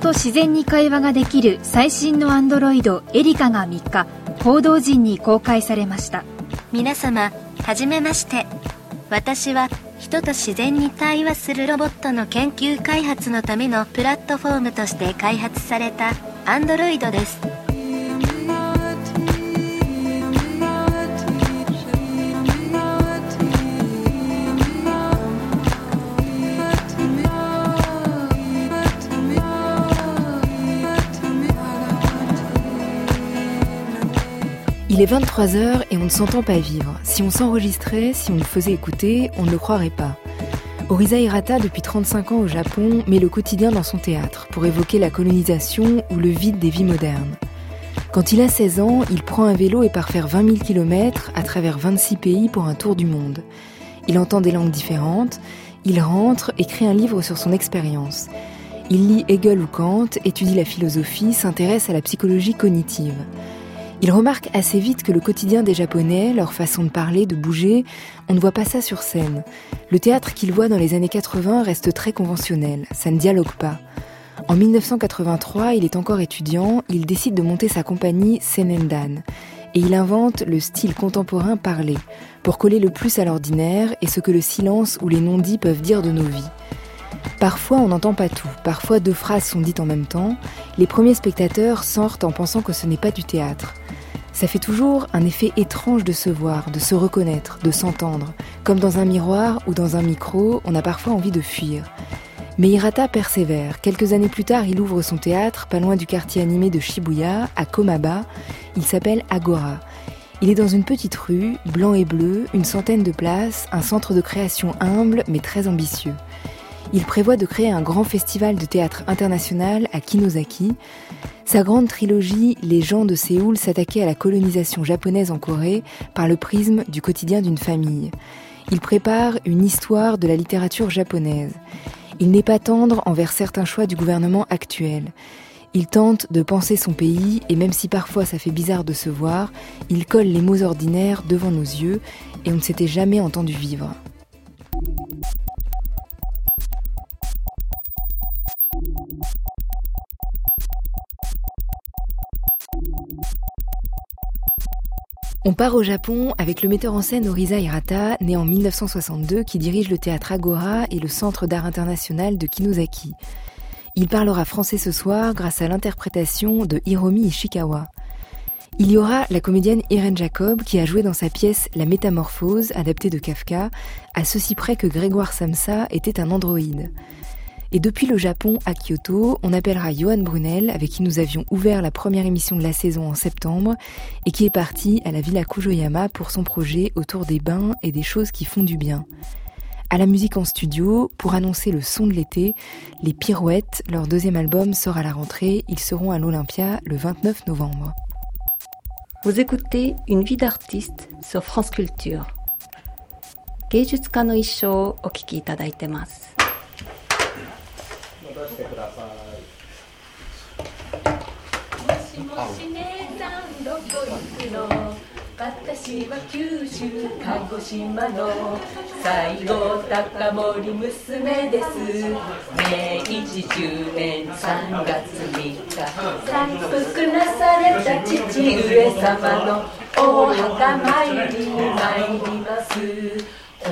と自然に会話ができる最新のアンドロイドエリカが3日、報道陣に公開されました。 皆様、はじめまして。私は人と自然に対話するロボットの研究開発のためのプラットフォームとして開発されたアンドロイドです。 Il est 23h et on ne s'entend pas vivre. Si on s'enregistrait, si on nous faisait écouter, on ne le croirait pas. Orisa Hirata, depuis 35 ans au Japon, met le quotidien dans son théâtre pour évoquer la colonisation ou le vide des vies modernes. Quand il a 16 ans, il prend un vélo et part faire 20 000 km à travers 26 pays pour un tour du monde. Il entend des langues différentes, il rentre, écrit un livre sur son expérience. Il lit Hegel ou Kant, étudie la philosophie, s'intéresse à la psychologie cognitive. Il remarque assez vite que le quotidien des Japonais, leur façon de parler, de bouger, on ne voit pas ça sur scène. Le théâtre qu'il voit dans les années 80 reste très conventionnel, ça ne dialogue pas. En 1983, il est encore étudiant, il décide de monter sa compagnie Senendan. Et il invente le style contemporain parlé, pour coller le plus à l'ordinaire et ce que le silence ou les non-dits peuvent dire de nos vies. Parfois, on n'entend pas tout. Parfois, 2 phrases sont dites en même temps. Les premiers spectateurs sortent en pensant que ce n'est pas du théâtre. Ça fait toujours un effet étrange de se voir, de se reconnaître, de s'entendre. Comme dans un miroir ou dans un micro, on a parfois envie de fuir. Mais Hirata persévère. Quelques années plus tard, il ouvre son théâtre, pas loin du quartier animé de Shibuya, à Komaba. Il s'appelle Agora. Il est dans une petite rue, blanc et bleu, une centaine de places, un centre de création humble mais très ambitieux. Il prévoit de créer un grand festival de théâtre international à Kinosaki. Sa grande trilogie, Les gens de Séoul s'attaquait à la colonisation japonaise en Corée par le prisme du quotidien d'une famille. Il prépare une histoire de la littérature japonaise. Il n'est pas tendre envers certains choix du gouvernement actuel. Il tente de penser son pays et même si parfois ça fait bizarre de se voir, il colle les mots ordinaires devant nos yeux et on ne s'était jamais entendu vivre. On part au Japon avec le metteur en scène Orisa Hirata, né en 1962, qui dirige le théâtre Agora et le centre d'art international de Kinosaki. Il parlera français ce soir grâce à l'interprétation de Hiromi Ishikawa. Il y aura la comédienne Irene Jacob qui a joué dans sa pièce La Métamorphose, adaptée de Kafka, à ceci près que Grégoire Samsa était un androïde. Et depuis le Japon à Kyoto, on appellera Johan Brunel, avec qui nous avions ouvert la première émission de la saison en septembre, et qui est parti à la Villa Kujoyama pour son projet autour des bains et des choses qui font du bien. À la musique en studio, pour annoncer le son de l'été, les Pirouettes, leur 2e album sort à la rentrée, ils seront à l'Olympia le 29 novembre. Vous écoutez Une vie d'artiste sur France Culture. 芸術家の一生をお聞きいただいてます。もし姉さんどこ行くの？私は九州鹿児島の西郷隆盛娘です。明治10年3月3日参服なされた父上様のお墓参りに参ります。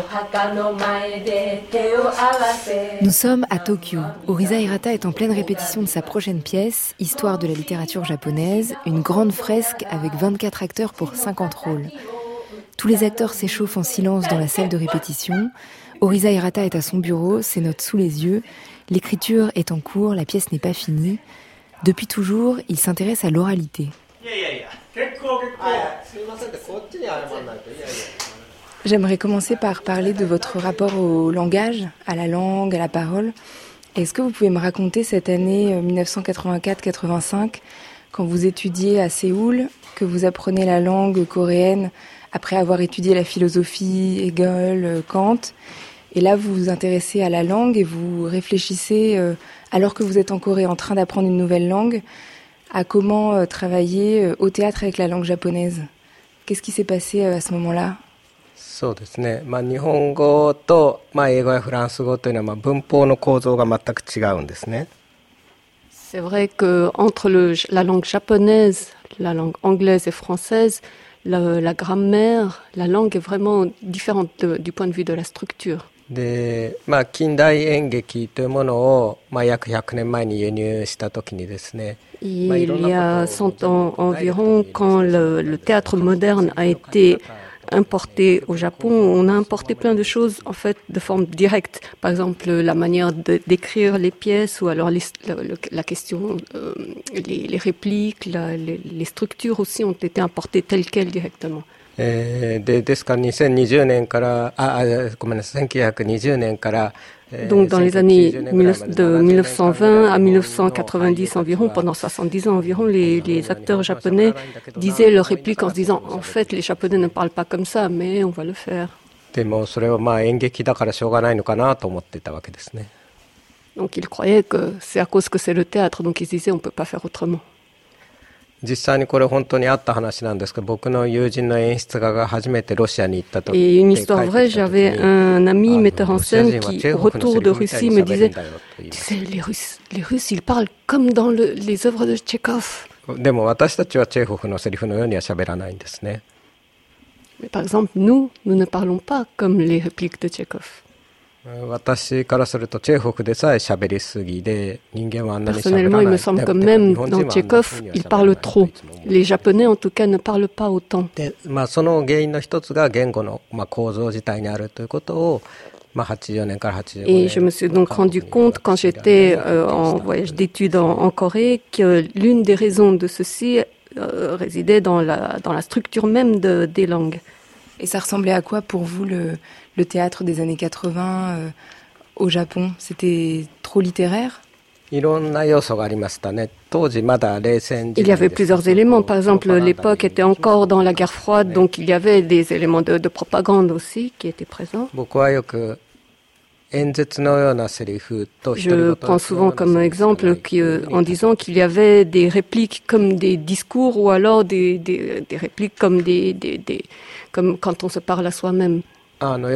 Nous sommes à Tokyo. Orisa Hirata est en pleine répétition de sa prochaine pièce, Histoire de la littérature japonaise, une grande fresque avec 24 acteurs pour 50 rôles. Tous les acteurs s'échauffent en silence dans la salle de répétition. Orisa Hirata est à son bureau, ses notes sous les yeux. L'écriture est en cours, la pièce n'est pas finie. Depuis toujours, il s'intéresse à l'oralité. J'aimerais commencer par parler de votre rapport au langage, à la langue, à la parole. Est-ce que vous pouvez me raconter cette année 1984-85, quand vous étudiez à Séoul, que vous apprenez la langue coréenne après avoir étudié la philosophie, Hegel, Kant, et là vous vous intéressez à la langue et vous réfléchissez, alors que vous êtes en Corée en train d'apprendre une nouvelle langue, à comment travailler au théâtre avec la langue japonaise. Qu'est-ce qui s'est passé à ce moment-là? そうですね。日本語と英語やフランス語というのは文法の構造が全く違うんですね。 C'est vrai qu'entre la langue japonaise, la langue anglaise et française, la grammaire, la langue est vraiment différente du point de vue de la structure. で、近代演劇というものを、約100年前に輸入した時にですね、 Il y a 100 ans environ, quand le théâtre moderne a été importé au Japon, on a importé plein de choses en fait de forme directe. Par exemple, la manière d'écrire les pièces, ou alors la question, les répliques, les structures aussi ont été importées telles quelles directement. ですから2020年からごめんなさい1920年から Donc dans les années de 1920 à 1990 environ, pendant 70 ans environ, les acteurs japonais disaient leurs répliques en se disant en fait les Japonais ne parlent pas comme ça, mais on va le faire. でもそれは演劇だからしょうがないのかなと思ってたわけですね。 Donc ils croyaient que c'est à cause que c'est le théâtre, donc ils disaient on peut pas faire autrement. 実際にこれ本当にあった話なんですけど、僕の友人の演出家が初めてロシアに行った時 Et une histoire vraie, j'avais un ami metteur en scène qui, au retour de Russie, me disait tu sais, les Russes, ils parlent comme dans les œuvres de Tchekhov. でも私たちはチェーホフのセリフのようには喋らないんですね。 Mais par exemple, nous ne parlons pas comme les répliques de Tchekhov. 私からするとチェーホフでさえ喋りすぎで人間はあんなに喋らない。 Personnellement, il me semble que même dans Tchekhov, il parle trop. Les Japonais, en tout cas, ne parlent pas autant. で、その原因の一つが言語の構造自体にあるということを、80年から85年。 Et je me suis donc rendu compte quand j'étais en voyage d'études en Corée que l'une des raisons de ceci résidait dans la structure même des langues. Et ça ressemblait à quoi pour vous le théâtre des années 80 au Japon? C'était trop littéraire? Il y avait plusieurs éléments. Par exemple, l'époque était encore dans la guerre froide, donc il y avait des éléments de propagande aussi qui étaient présents. Je prends souvent comme exemple en disant qu'il y avait des répliques comme des discours, ou alors des répliques comme comme quand on se parle à soi-même. Ça veut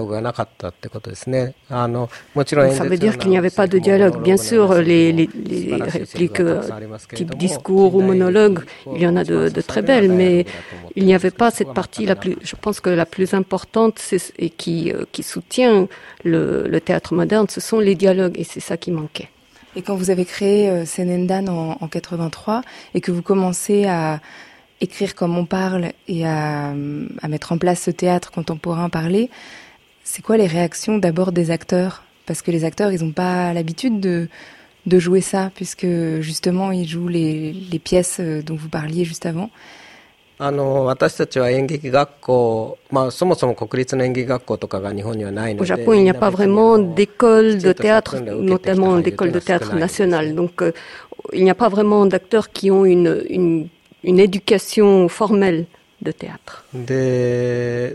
dire qu'il n'y avait pas de dialogue. Bien sûr, les répliques type discours ou monologue, il y en a de très belles, mais il n'y avait pas cette partie je pense que la plus importante et qui soutient le théâtre moderne, ce sont les dialogues, et c'est ça qui manquait. Et quand vous avez créé Senendan en 83 et que vous commencez à écrire comme on parle et à mettre en place ce théâtre contemporain parlé, c'est quoi les réactions d'abord des acteurs? Parce que les acteurs, ils n'ont pas l'habitude de jouer ça, puisque justement, ils jouent les pièces dont vous parliez juste avant. Au Japon, il n'y a pas vraiment d'école de théâtre, notamment d'école de théâtre nationale. Donc, il n'y a pas vraiment d'acteurs qui ont une éducation formelle de théâtre. Et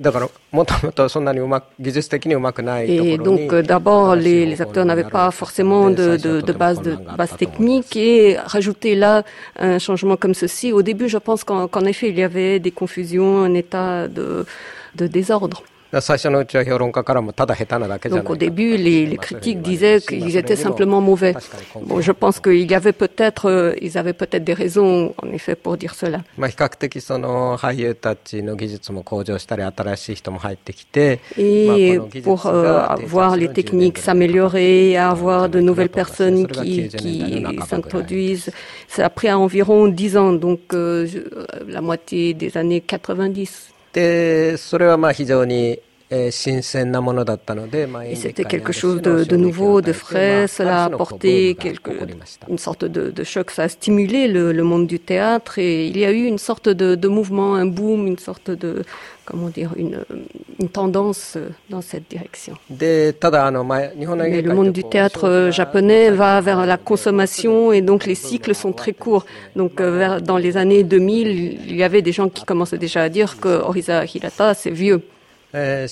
donc d'abord les acteurs n'avaient pas forcément de base technique, et rajouter là un changement comme ceci, au début je pense qu'en effet il y avait des confusions, un état de désordre. Donc au début, les critiques disaient qu'ils étaient simplement mauvais. Bon, je pense qu'ils avaient peut-être des raisons, en effet, pour dire cela. Et pour voir les techniques s'améliorer, avoir de nouvelles personnes qui s'introduisent, ça a pris environ 10 ans, donc la moitié des années 90. Et c'était quelque chose de nouveau, de frais. Cela a apporté une sorte de choc. Ça a stimulé le monde du théâtre, et il y a eu une sorte de mouvement, un boom, une sorte de, une tendance dans cette direction. Mais le monde du théâtre japonais va vers la consommation, et donc les cycles sont très courts. Donc dans les années 2000, il y avait des gens qui commençaient déjà à dire que Orisa Hirata, c'est vieux. Mais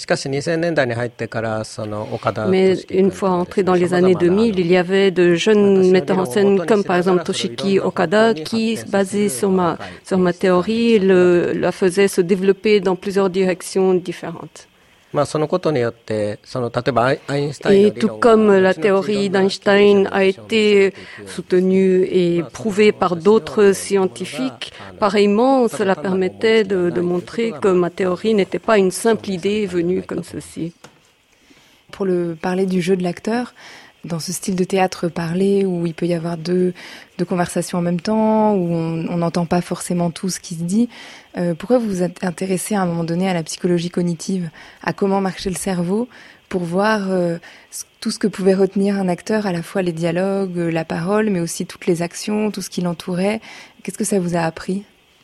une fois entré dans les années 2000, il y avait de jeunes metteurs en scène comme par exemple Toshiki Okada qui, basé sur ma théorie, la faisait se développer dans plusieurs directions différentes. Et tout comme la théorie d'Einstein a été soutenue et prouvée par d'autres scientifiques, pareillement, cela permettait de montrer que ma théorie n'était pas une simple idée venue comme ceci. Pour parler du jeu de l'acteur, dans ce style de théâtre parlé où il peut y avoir deux conversations en même temps, où on n'entend pas forcément tout ce qui se dit, pourquoi vous vous êtes intéressé à un moment donné à la psychologie cognitive, à comment marchait le cerveau, pour voir tout ce que pouvait retenir un acteur, à la fois les dialogues, la parole, mais aussi toutes les actions, tout ce qui l'entourait. Qu'est-ce que ça vous a appris ?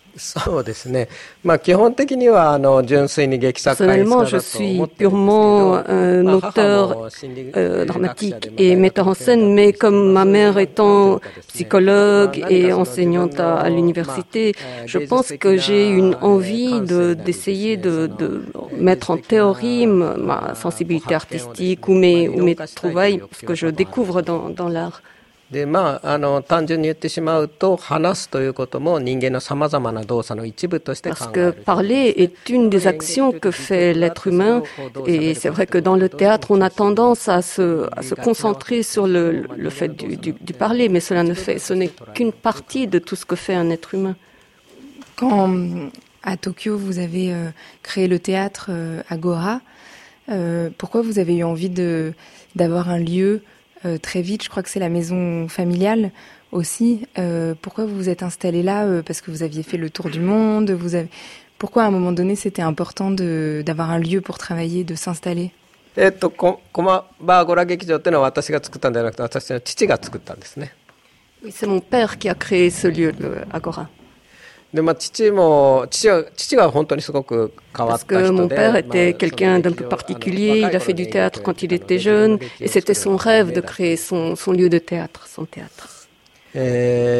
Personnellement, je suis purement un auteur dramatique et metteur en scène, mais comme ma mère étant psychologue et enseignante à l'université, je pense que j'ai une envie d'essayer de mettre en théorie ma sensibilité artistique ou mes trouvailles, ce que je découvre dans l'art. 単純に言ってしまうと、話すということも人間の様々な動作の一部として考える。 Parce que parler est une des actions que fait l'être humain, et c'est vrai que dans le théâtre, on a tendance à se concentrer sur le fait du parler, mais ce n'est qu'une partie de tout ce que fait un être humain. Quand à Tokyo, vous avez créé le théâtre Agora, pourquoi vous avez eu envie d'avoir un lieu très vite, je crois que c'est la maison familiale aussi. Pourquoi vous vous êtes installé là? Parce que vous aviez fait le tour du monde. Pourquoi à un moment donné c'était important d'avoir un lieu pour travailler, de s'installer? コマバーゴラ劇場っていうのは私が作ったんじゃなくて、私の父が作ったんですね。 Oui, c'est mon père qui a créé ce lieu, le Agora. Parce que mon père était quelqu'un d'un peu particulier, il a fait du théâtre quand il était jeune, et c'était son rêve de créer son lieu de théâtre, son théâtre. Et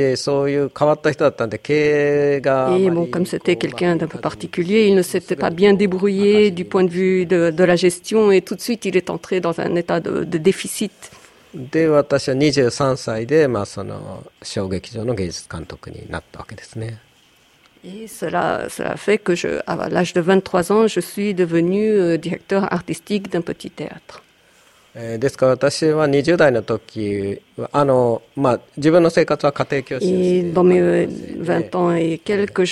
bon, comme c'était quelqu'un d'un peu particulier, il ne s'était pas bien débrouillé du point de vue de la gestion, et tout de suite il est entré dans un état de déficit. で、私は23歳で、小劇場の芸術監督になったわけですね。 Et cela fait que à l'âge de 23 ans, je suis devenu directeur artistique d'un petit théâtre. ですから私は20代の時自分の生活は家庭教師です。 Et dans mes 20 ans et quelques,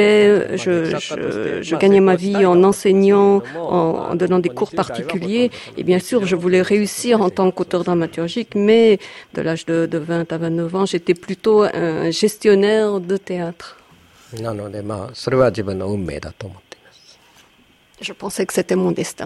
je gagnais ma vie en enseignant, en donnant des cours particuliers. Et bien sûr, je voulais réussir en tant qu'auteur dramaturgique, mais de l'âge de 20 à 29 ans, j'étais plutôt un gestionnaire de théâtre. なのでそれは自分の運命だと思っています。 Je pensais que c'était mon destin.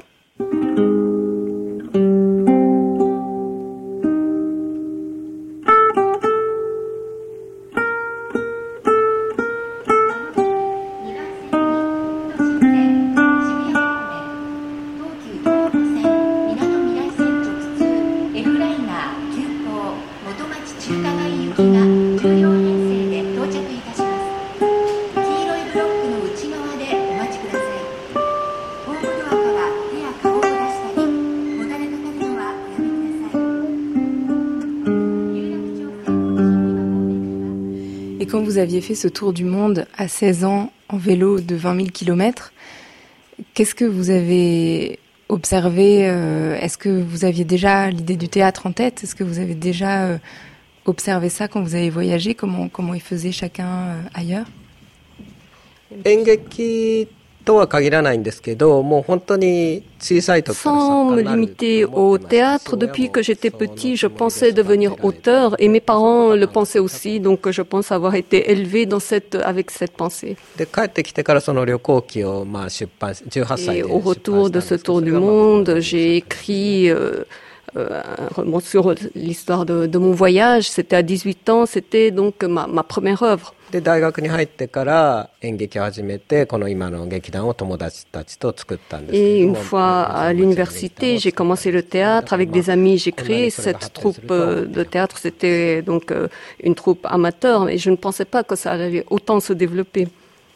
Quand vous aviez fait ce tour du monde à 16 ans en vélo de 20 000 kilomètres, qu'est-ce que vous avez observé? Est-ce que vous aviez déjà l'idée du théâtre en tête? Est-ce que vous avez déjà observé ça quand vous avez voyagé? Comment ils faisaient chacun ailleurs? 演劇とは限らないんですけど、もう本当に小さい時から Sans me limiter au théâtre, depuis que j'étais petit, je pensais devenir auteur et mes parents le pensaient aussi, donc je pense avoir été élevé avec cette pensée. で帰ってきてからその旅行記を出版18歳で Et au retour de ce tour du monde, j'ai écrit un roman sur l'histoire de mon voyage. C'était à 18 ans, c'était donc ma première œuvre. で大学に入ってから演劇を始めてこの今の劇団を友達たちと作ったんですけど。 Et une fois à l'université, j'ai commencé le théâtre avec des amis. J'ai créé cette troupe de théâtre. C'était donc une troupe amateur, et je ne pensais pas que ça allait autant se développer.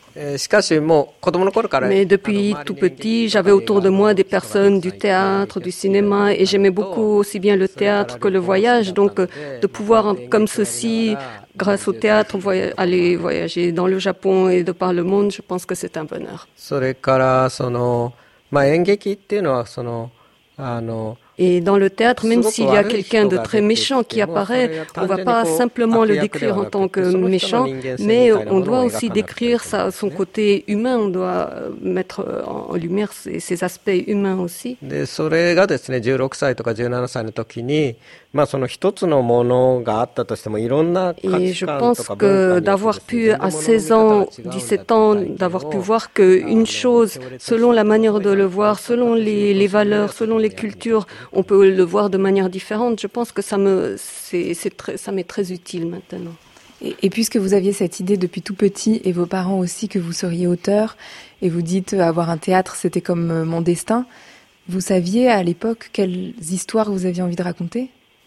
Mais depuis tout petit, j'avais autour de moi des personnes du théâtre, du cinéma, et j'aimais beaucoup aussi bien le théâtre que le voyage. Donc de pouvoir, comme ceci, grâce au théâtre, aller voyager dans le Japon et de par le monde, je pense que c'est un bonheur. 演劇っていうのは Et dans le théâtre, même s'il y a quelqu'un de très méchant qui apparaît, on ne va pas simplement le décrire en tant que méchant, mais on doit aussi décrire son côté humain, on doit mettre en lumière ses aspects humains aussi. で、それがですね、16歳とか17歳の時に、その一つのものがあったとしても、いろんな価値観とか文化によって d'avoir pu à 16 ans, 17 ans, d'avoir pu voir qu'une chose, selon la manière de le voir, selon les valeurs, selon les cultures, on peut le voir de manière différente. Je pense que ça m'est très utile maintenant. Et puisque vous aviez cette idée depuis tout petit, et vos parents aussi, que vous seriez auteur, et vous dites avoir un théâtre, c'était comme mon destin, vous saviez à l'époque quelles histoires vous aviez envie de raconter ?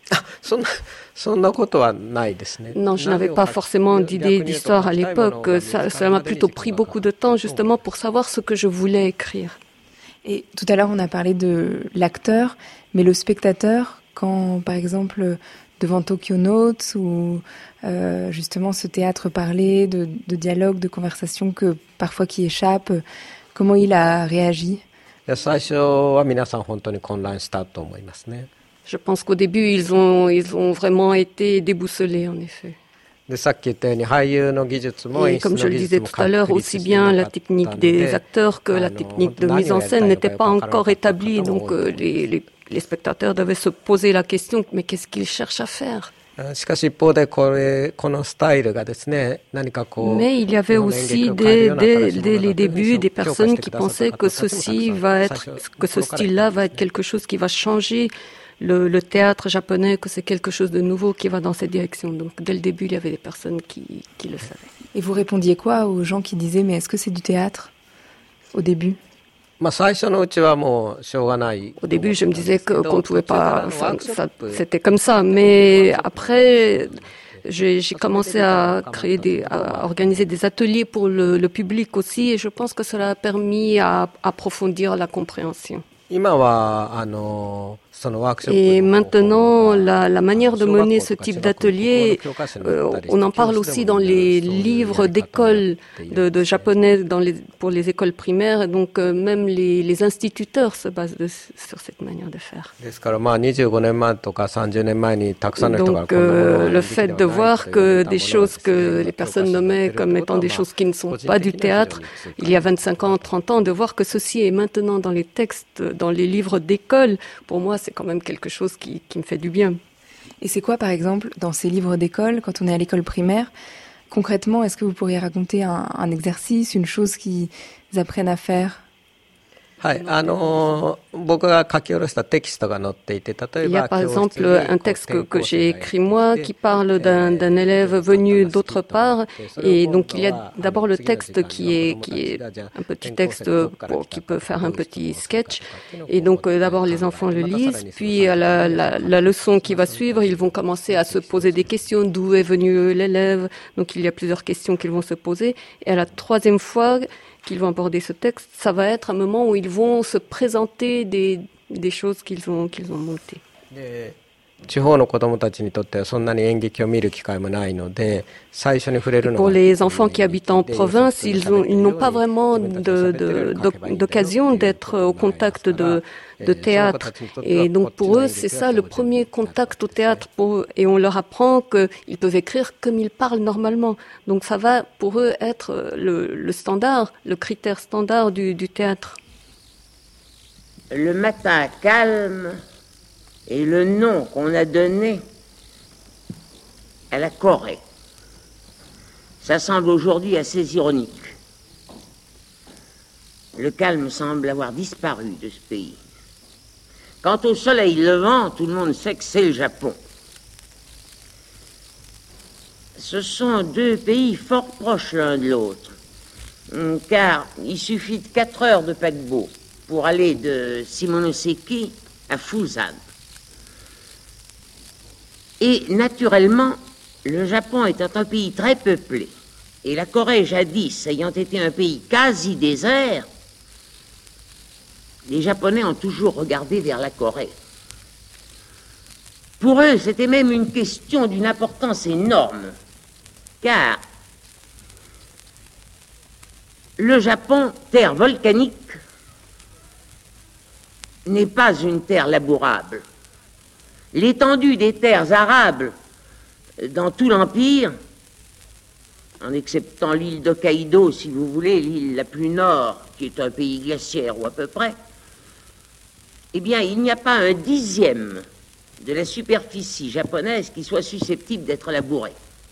Non, je n'avais pas forcément d'idée d'histoire à l'époque. Ça m'a plutôt pris beaucoup de temps justement pour savoir ce que je voulais écrire. Et tout à l'heure, on a parlé de l'acteur, mais le spectateur, quand par exemple devant Tokyo Notes ou justement ce théâtre parlé, de dialogue, de conversation que parfois qui échappe, comment il a réagi ? Je pense qu'au début, ils ont vraiment été déboussolés, en effet. Et comme je le disais tout à l'heure, aussi bien la technique des acteurs que la technique de mise en scène n'était pas encore établie. Donc les spectateurs devaient se poser la question, mais qu'est-ce qu'ils cherchent à faire ? Mais il y avait aussi dès les débuts des personnes qui pensaient que ce style-là va être quelque chose qui va changer le théâtre japonais, que c'est quelque chose de nouveau qui va dans cette direction. Donc dès le début, il y avait des personnes qui le savaient. Et vous répondiez quoi aux gens qui disaient « mais est-ce que c'est du théâtre ?» au début ? Au début, je me disais qu'on ne pouvait pas... c'était comme ça. Mais après, j'ai commencé à organiser des ateliers pour le public aussi. Et je pense que cela a permis à approfondir la compréhension. Et maintenant, la manière de mener ce type d'atelier, on en parle aussi dans les livres d'école de japonais pour les écoles primaires. Et donc, même les instituteurs se basent sur cette manière de faire. Donc, le fait de voir que des choses que les personnes nommaient comme étant des choses qui ne sont pas du théâtre, il y a 25 ans, 30 ans, de voir que ceci est maintenant dans les textes, dans les livres d'école, pour moi, c'est quand même quelque chose qui me fait du bien. Et c'est quoi, par exemple, dans ces livres d'école, quand on est à l'école primaire, concrètement, est-ce que vous pourriez raconter un exercice, une chose qu'ils apprennent à faire ? Il y a par exemple un texte que j'ai écrit moi qui parle d'un élève venu d'autre part, et donc il y a d'abord le texte qui est un petit texte qui peut faire un petit sketch, et donc d'abord les enfants le lisent, puis à la leçon qui va suivre, ils vont commencer à se poser des questions, d'où est venu l'élève, donc il y a plusieurs questions qu'ils vont se poser, et à la troisième fois qu'ils vont aborder ce texte, ça va être un moment où ils vont se présenter des choses qu'ils ont montées. Pour les enfants qui habitent en province, ils n'ont pas vraiment d'occasion d'être au contact de théâtre. Et donc pour eux, c'est ça le premier contact au théâtre. Et on leur apprend qu'ils peuvent écrire comme ils parlent normalement. Donc ça va pour eux être le standard, le critère standard du théâtre. Le matin calme est le nom qu'on a donné à la Corée. Ça semble aujourd'hui assez ironique. Le calme semble avoir disparu de ce pays. Quant au soleil levant, tout le monde sait que c'est le Japon. Ce sont deux pays fort proches l'un de l'autre, car il suffit de 4 heures de paquebot pour aller de Shimonoseki à Fusan. Et naturellement, le Japon étant un pays très peuplé, et la Corée jadis ayant été un pays quasi désert, les Japonais ont toujours regardé vers la Corée. Pour eux, c'était même une question d'une importance énorme, car le Japon, terre volcanique, n'est pas une terre labourable. L'étendue des terres arables dans tout l'Empire, en exceptant l'île d'Hokkaido, si vous voulez, l'île la plus nord, qui est un pays glaciaire ou à peu près, eh bien, il n'y a pas un dixième de la superficie japonaise qui soit susceptible d'être labourée.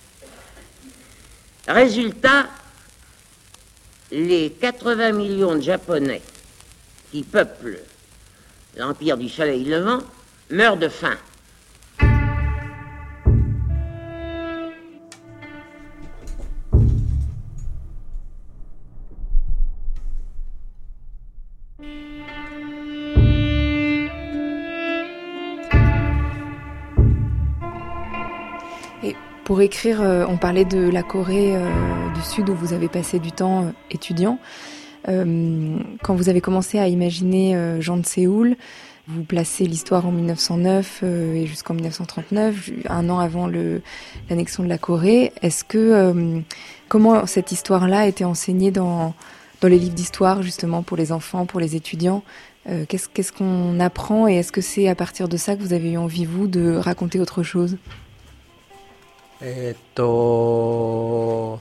Résultat, les 80 millions de Japonais qui peuplent l'Empire du Soleil Levant meurent de faim. Pour écrire, on parlait de la Corée du Sud où vous avez passé du temps étudiant. Quand vous avez commencé à imaginer Jean de Séoul, vous placez l'histoire en 1909 et jusqu'en 1939, un an avant l'annexion de la Corée. Est-ce que comment cette histoire-là a été enseignée dans les livres d'histoire justement pour les enfants, pour les étudiants? Qu'est-ce qu'on apprend et est-ce que c'est à partir de ça que vous avez eu envie, vous, de raconter autre chose? D'abord,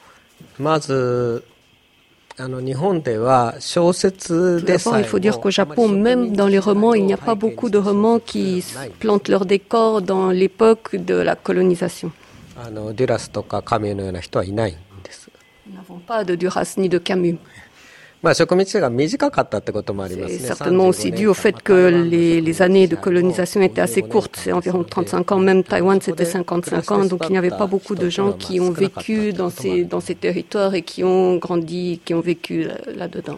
il faut dire qu'au Japon, même dans les romans, il n'y a pas beaucoup de romans qui plantent leur décor dans l'époque de la colonisation. Nous n'avons pas de Duras ni de Camus. C'est certainement aussi dû au fait que les années de colonisation étaient assez courtes, c'est environ 35 ans, même Taïwan c'était 55 ans, donc il n'y avait pas beaucoup de gens qui ont vécu dans ces territoires et qui ont grandi, qui ont vécu là-dedans.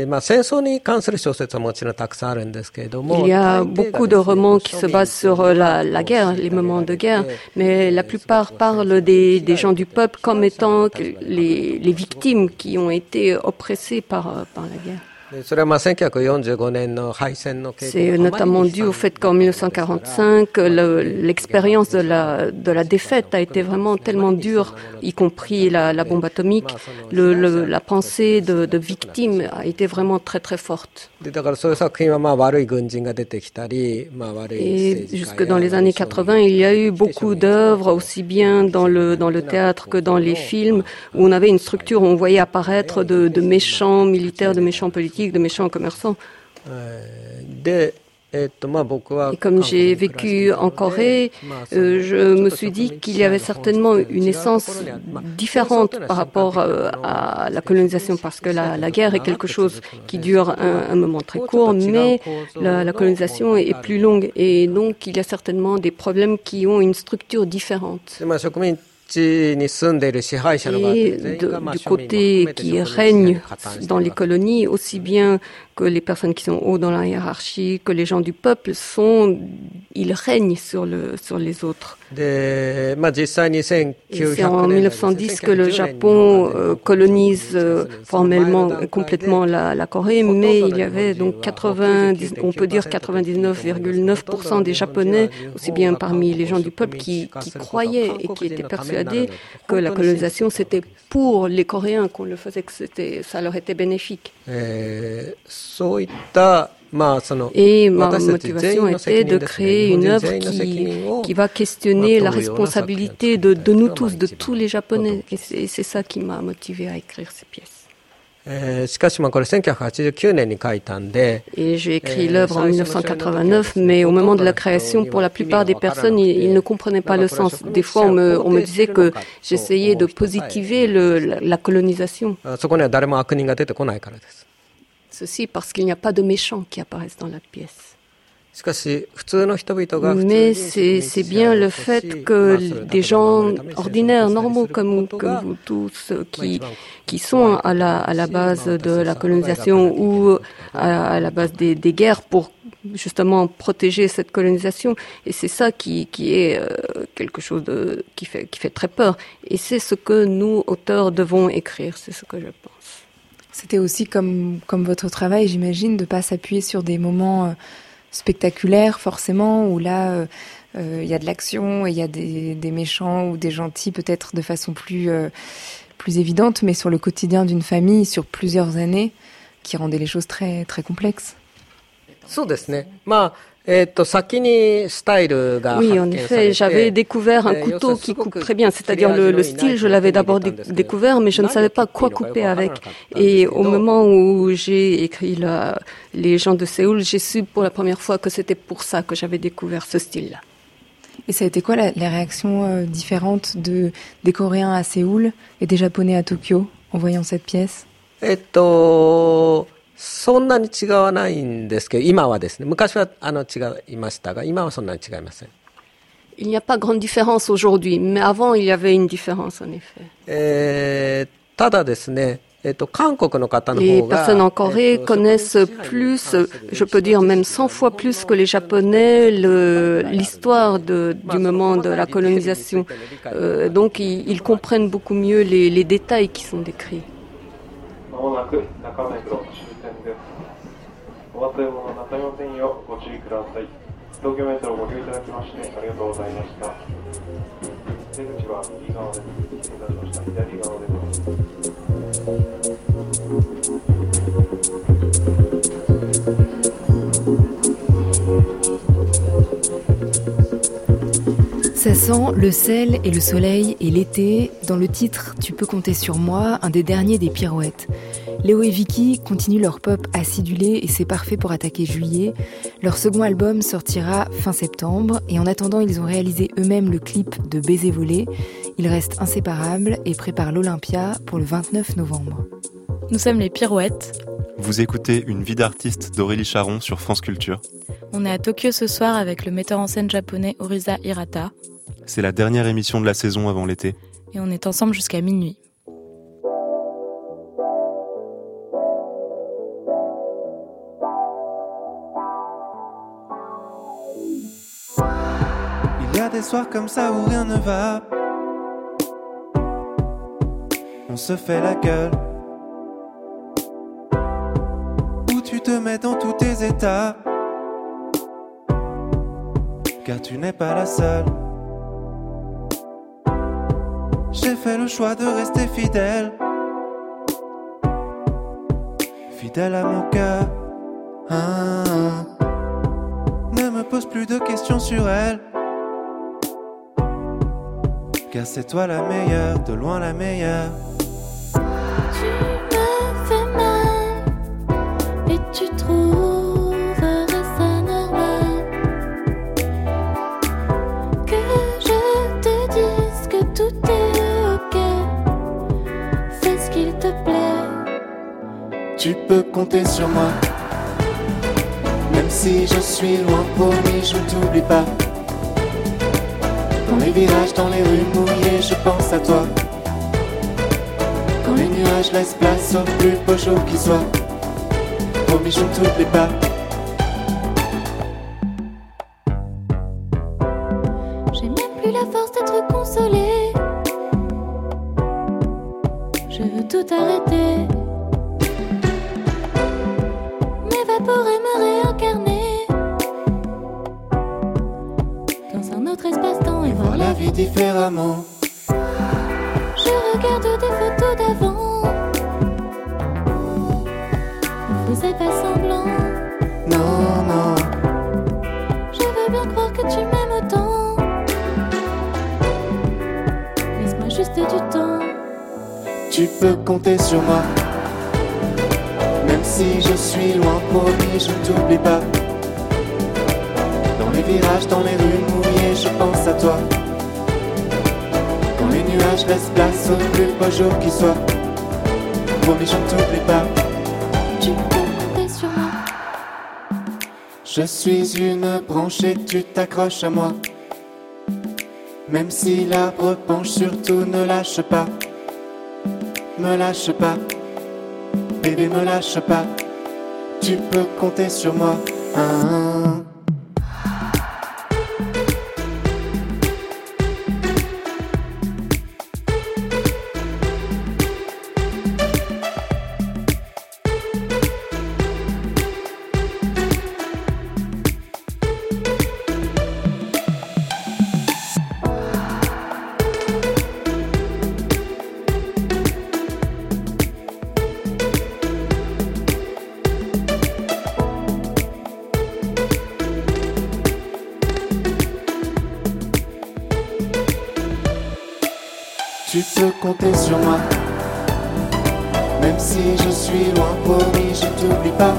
Il y a beaucoup de romans qui se basent sur la guerre, les moments de guerre, mais la plupart parlent des gens du peuple comme étant les victimes qui ont été oppressées par la guerre. C'est notamment dû au fait qu'en 1945, l'expérience de la défaite a été vraiment tellement dure, y compris la bombe atomique. La pensée de victime a été vraiment très très forte. Et jusque dans les années 80, il y a eu beaucoup d'œuvres, aussi bien dans le théâtre que dans les films, où on avait une structure où on voyait apparaître de méchants militaires, de méchants politiques, de méchants commerçants. Et comme j'ai vécu en Corée, je me suis dit qu'il y avait certainement une essence différente par rapport à la colonisation, parce que la guerre est quelque chose qui dure un moment très court, mais la colonisation est plus longue, et donc il y a certainement des problèmes qui ont une structure différente. Et du côté qui règne dans les colonies, aussi bien que les personnes qui sont haut dans la hiérarchie, que les gens du peuple ils règnent sur les autres. Et c'est en 1910 que le Japon colonise formellement complètement la Corée, mais il y avait donc on peut dire 99,9% des Japonais, aussi bien parmi les gens du peuple, qui croyaient et qui étaient persuadés que la colonisation c'était pour les Coréens qu'on le faisait, que ça leur était bénéfique. Et ma motivation était de créer une œuvre qui va questionner la responsabilité de nous tous, de tous les Japonais. Et c'est ça qui m'a motivé à écrire ces pièces. Et j'ai écrit l'œuvre en 1989, mais au moment de la création, pour la plupart des personnes, ils ne comprenaient pas le sens. Des fois, on me disait que j'essayais de positiver la colonisation. Ceci parce qu'il n'y a pas de méchants qui apparaissent dans la pièce. Mais c'est bien le fait que des gens ordinaires, normaux comme vous tous, qui sont à la base de la colonisation ou à la base des guerres pour justement protéger cette colonisation, et c'est ça qui est quelque chose qui fait très peur. Et c'est ce que nous, auteurs, devons écrire, c'est ce que je pense. C'était aussi comme votre travail, j'imagine, de ne pas s'appuyer sur des moments spectaculaires, forcément, où là, il y a de l'action, et il y a des méchants ou des gentils, peut-être de façon plus évidente, mais sur le quotidien d'une famille, sur plusieurs années, qui rendait les choses très, très complexes. そうですね。Oui, en effet, j'avais découvert un couteau qui coupe très bien, c'est-à-dire le style, je l'avais d'abord découvert, mais je ne savais pas quoi couper avec. Et au moment où j'ai écrit Les gens de Séoul, j'ai su pour la première fois que c'était pour ça que j'avais découvert ce style-là. Et ça a été quoi les réactions différentes des Coréens à Séoul et des Japonais à Tokyo en voyant cette pièce? そんなに違わないんですけど、今はですね、昔は違いましたが、今はそんなに違いません。 Il n'y a pas grande différence aujourd'hui, mais avant il y avait une différence en effet. ただですね、韓国の方の方が Les personnes en Corée connaissent plus, je peux dire même 100 fois plus que les Japonais, l'histoire du moment de la colonisation. Donc ils comprennent beaucoup mieux les détails qui sont décrits. お忘れ物なさいませんようご注意ください。東京メトロをご利用いただきましてありがとうございました。出口は右側です。失礼いたしました。左側です。Ça sent le sel et le soleil et l'été. Dans le titre « Tu peux compter sur moi », un des derniers des Pirouettes. Léo et Vicky continuent leur pop acidulé et c'est parfait pour attaquer juillet. Leur second album sortira fin septembre et en attendant, ils ont réalisé eux-mêmes le clip de Baiser volé. Ils restent inséparables et préparent l'Olympia pour le 29 novembre. Nous sommes les Pirouettes. Vous écoutez Une vie d'artiste d'Aurélie Charon sur France Culture. On est à Tokyo ce soir avec le metteur en scène japonais Orisa Hirata. C'est la dernière émission de la saison avant l'été. Et on est ensemble jusqu'à minuit. Il y a des soirs comme ça où rien ne va. On se fait la gueule. Où tu te mets dans tous tes états. Car tu n'es pas la seule. J'ai fait le choix de rester fidèle. Fidèle à mon cœur. Ne me pose plus de questions sur elle. Car c'est toi la meilleure, de loin la meilleure. Tu me fais mal et tu trouverais ça normal que je te dise que tout est ok. Fais ce qu'il te plaît. Tu peux compter sur moi. Même si je suis loin, promis, je t'oublie pas. Dans les virages, dans les rues mouillées, je pense à toi. Quand les nuages laissent place au plus beau jour qui soit. Promis, je ne t'oublie pas. J'ai même plus la force d'être consolée. Je veux tout arrêter. M'évaporer, me réincarner dans un autre espace-temps et voir la vie différemment. Je regarde des photos d'avant. On faisait pas semblant. Non, non. Je veux bien croire que tu m'aimes autant. Laisse-moi juste du temps. Tu peux compter sur moi. Même si je suis loin, promis, je ne t'oublie pas. Dans les virages, dans les rues mouillées, je pense à toi. Quand les nuages laissent place au plus beau jour qui soit. Promis, je ne t'oublie pas. Tu peux compter sur moi. Je suis une branche et tu t'accroches à moi. Même si l'arbre penche, surtout ne lâche pas. Me lâche pas. Bébé, me lâche pas. Tu peux compter sur moi. tu peux compter sur moi. Même si je suis loin, promis, je t'oublie pas.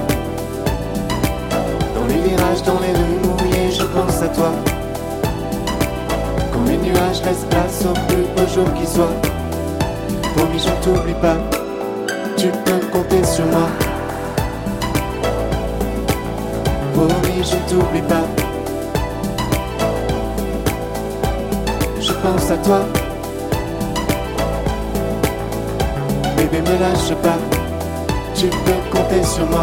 Dans les virages, dans les rues mouillées, je pense à toi. Quand les nuages laissent place au plus beau jour qui soit. Promis, je t'oublie pas. Tu peux compter sur moi. Promis, je t'oublie pas. Je pense à toi. Bébé, me lâche pas. Tu peux compter sur moi.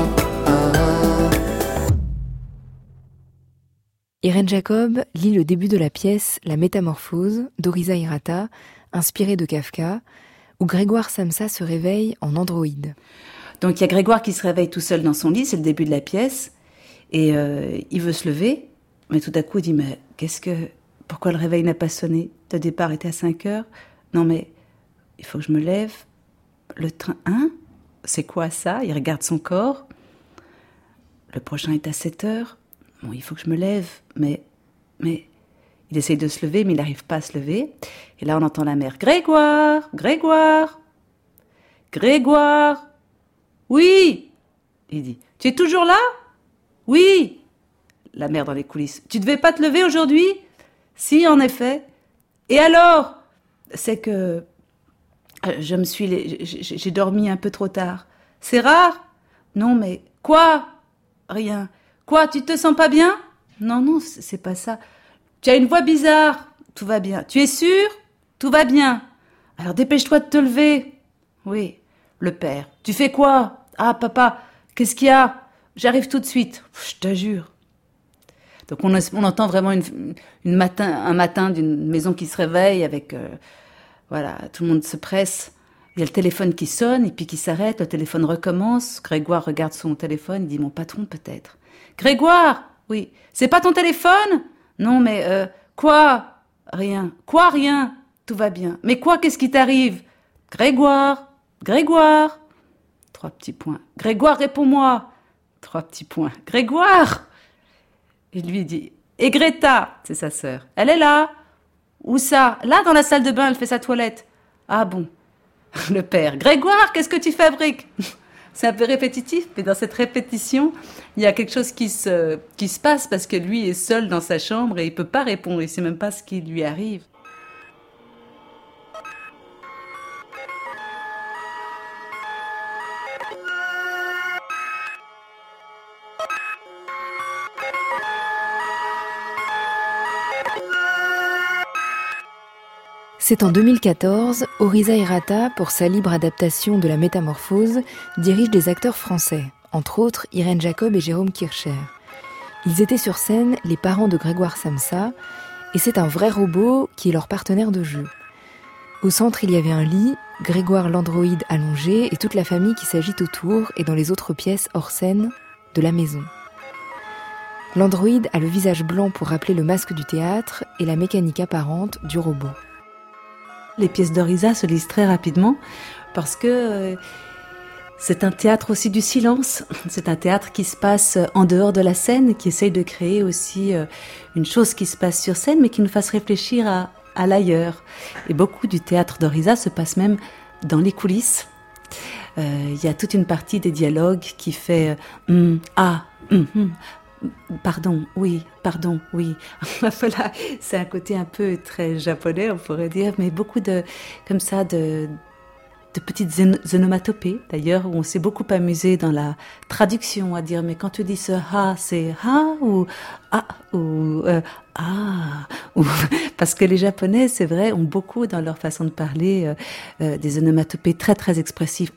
Irène Jacob lit le début de la pièce La Métamorphose d'Oriza Hirata, inspirée de Kafka, où Grégoire Samsa se réveille en androïde. Donc il y a Grégoire qui se réveille tout seul dans son lit, c'est le début de la pièce, et il veut se lever, mais tout à coup il dit « Mais pourquoi le réveil n'a pas sonné ? Le départ était à 5h. Non mais, il faut que je me lève. Le train, hein ? C'est quoi ça ? Il regarde son corps. Le prochain est à 7h. Bon, il faut que je me lève, mais il essaye de se lever, mais il n'arrive pas à se lever. Et là, on entend la mère. Grégoire, Grégoire, Grégoire. Oui, il dit. Tu es toujours là ? Oui. La mère dans les coulisses. Tu devais pas te lever aujourd'hui ? Si, en effet. Et alors ? C'est que j'ai dormi un peu trop tard. C'est rare ? Non, mais quoi ? Rien. Quoi, tu te sens pas bien ? Non, c'est pas ça. Tu as une voix bizarre. Tout va bien. Tu es sûr ? Tout va bien. Alors dépêche-toi de te lever. Oui. Le père. Tu fais quoi ? Ah, papa, qu'est-ce qu'il y a ? J'arrive tout de suite. Je te jure. Donc on entend vraiment un matin d'une maison qui se réveille avec... voilà, tout le monde se presse. Il y a le téléphone qui sonne et puis qui s'arrête. Le téléphone recommence. Grégoire regarde son téléphone. Il dit « Mon patron, peut-être. » Grégoire ? Oui. C'est pas ton téléphone ? Non, mais quoi ? Rien. Quoi, rien ? Tout va bien. Mais quoi, qu'est-ce qui t'arrive ? Grégoire ? Grégoire ? 3 petits points. Grégoire, réponds-moi. 3 petits points. Grégoire ? Il lui dit « Et Greta ?» C'est sa sœur. « Elle est là ? Où ça ? Là, dans la salle de bain, elle fait sa toilette. » Ah bon ? Le père. « Grégoire, qu'est-ce que tu fabriques ?» C'est un peu répétitif, mais dans cette répétition, il y a quelque chose qui se passe parce que lui est seul dans sa chambre et il peut pas répondre, il sait même pas ce qui lui arrive. C'est en 2014, Oriza Hirata, pour sa libre adaptation de La Métamorphose, dirige des acteurs français, entre autres Irène Jacob et Jérôme Kircher. Ils étaient sur scène les parents de Grégoire Samsa, et c'est un vrai robot qui est leur partenaire de jeu. Au centre, il y avait un lit, Grégoire l'androïde allongé et toute la famille qui s'agite autour et dans les autres pièces hors scène de la maison. L'androïde a le visage blanc pour rappeler le masque du théâtre et la mécanique apparente du robot. Les pièces d'Oriza se lisent très rapidement parce que c'est un théâtre aussi du silence. C'est un théâtre qui se passe en dehors de la scène, qui essaye de créer aussi une chose qui se passe sur scène, mais qui nous fasse réfléchir à l'ailleurs. Et beaucoup du théâtre d'Oriza se passe même dans les coulisses. Il y a toute une partie des dialogues qui fait pardon, oui. Voilà, c'est un côté un peu très japonais, on pourrait dire, mais beaucoup de petites onomatopées, d'ailleurs, où on s'est beaucoup amusé dans la traduction, à dire, mais quand tu dis ce ha, c'est ha ou ah ou ah, parce que les Japonais, c'est vrai, ont beaucoup dans leur façon de parler des onomatopées très très expressives.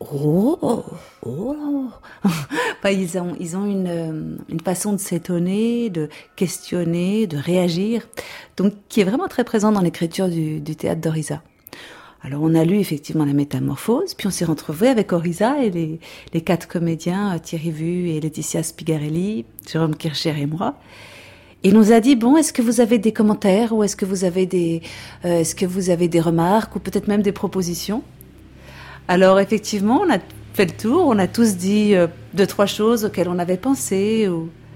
Enfin, ils ont une façon de s'étonner, de questionner, de réagir, donc qui est vraiment très présent dans l'écriture du théâtre d'Oriza. Alors on a lu effectivement La Métamorphose, puis on s'est retrouvés avec Oriza et les 4 comédiens, Thierry Vu et Laetitia Spigarelli, Jérôme Kircher et moi. Et il nous a dit, bon, est-ce que vous avez des commentaires ou est-ce que vous avez des remarques ou peut-être même des propositions ? Alors effectivement, on a fait le tour, on a tous dit 2-3 choses auxquelles on avait pensé.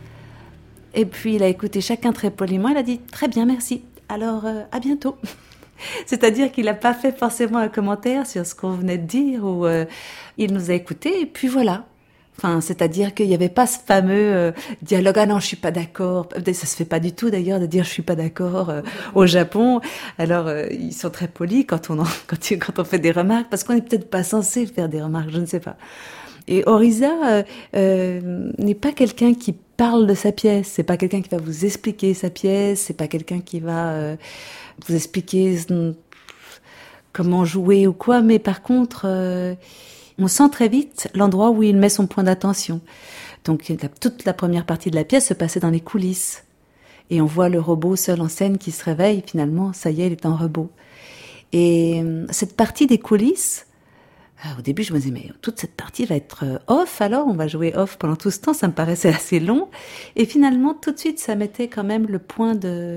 Et puis il a écouté chacun très poliment, il a dit, très bien, merci, alors à bientôt. C'est-à-dire qu'il n'a pas fait forcément un commentaire sur ce qu'on venait de dire, ou il nous a écoutés, et puis voilà. Enfin, c'est-à-dire qu'il n'y avait pas ce fameux dialogue « Ah non, je suis pas d'accord ». Ça se fait pas du tout d'ailleurs de dire « je suis pas d'accord » au Japon. Alors, ils sont très polis quand on fait des remarques, parce qu'on n'est peut-être pas censé faire des remarques, je ne sais pas. Et Oriza n'est pas quelqu'un qui parle de sa pièce, c'est pas quelqu'un qui va vous expliquer sa pièce, c'est pas quelqu'un qui va vous expliquer comment jouer ou quoi, mais par contre, on sent très vite l'endroit où il met son point d'attention. Donc toute la première partie de la pièce se passait dans les coulisses. Et on voit le robot seul en scène qui se réveille, finalement, ça y est, il est en robot. Et cette partie des coulisses, au début, je me disais, mais toute cette partie va être off, alors on va jouer off pendant tout ce temps, ça me paraissait assez long. Et finalement, tout de suite, ça mettait quand même le point le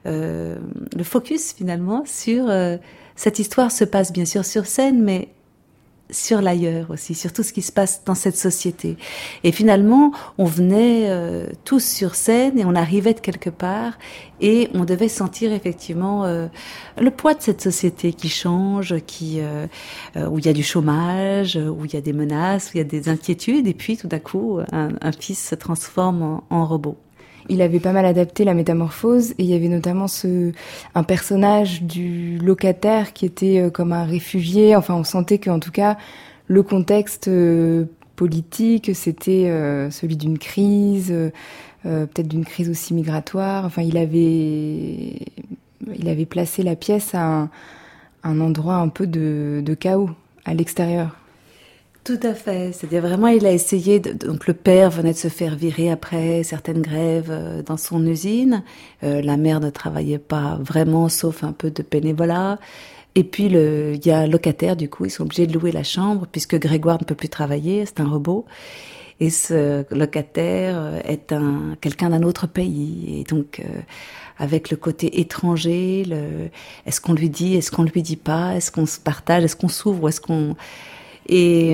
focus, finalement, sur cette histoire se passe bien sûr sur scène, mais sur l'ailleurs aussi, sur tout ce qui se passe dans cette société. Et finalement, on venait tous sur scène et on arrivait de quelque part et on devait sentir effectivement le poids de cette société qui change, où il y a du chômage, où il y a des menaces, où il y a des inquiétudes, et puis tout d'un coup, un fils se transforme en robot. Il avait pas mal adapté la métamorphose et il y avait notamment un personnage du locataire qui était comme un réfugié. Enfin, on sentait qu'en tout cas, le contexte politique, c'était celui d'une crise, peut-être d'une crise aussi migratoire. Enfin, il avait placé la pièce à un endroit un peu de chaos à l'extérieur. Tout à fait. C'est-à-dire vraiment, il a essayé donc le père venait de se faire virer après certaines grèves dans son usine. La mère ne travaillait pas vraiment, sauf un peu de bénévolat. Et puis, il y a un locataire, du coup, ils sont obligés de louer la chambre puisque Grégoire ne peut plus travailler, c'est un robot. Et ce locataire est quelqu'un d'un autre pays. Et donc, avec le côté étranger, est-ce qu'on lui dit, est-ce qu'on lui dit pas, est-ce qu'on se partage, est-ce qu'on s'ouvre, ou est-ce qu'on... Et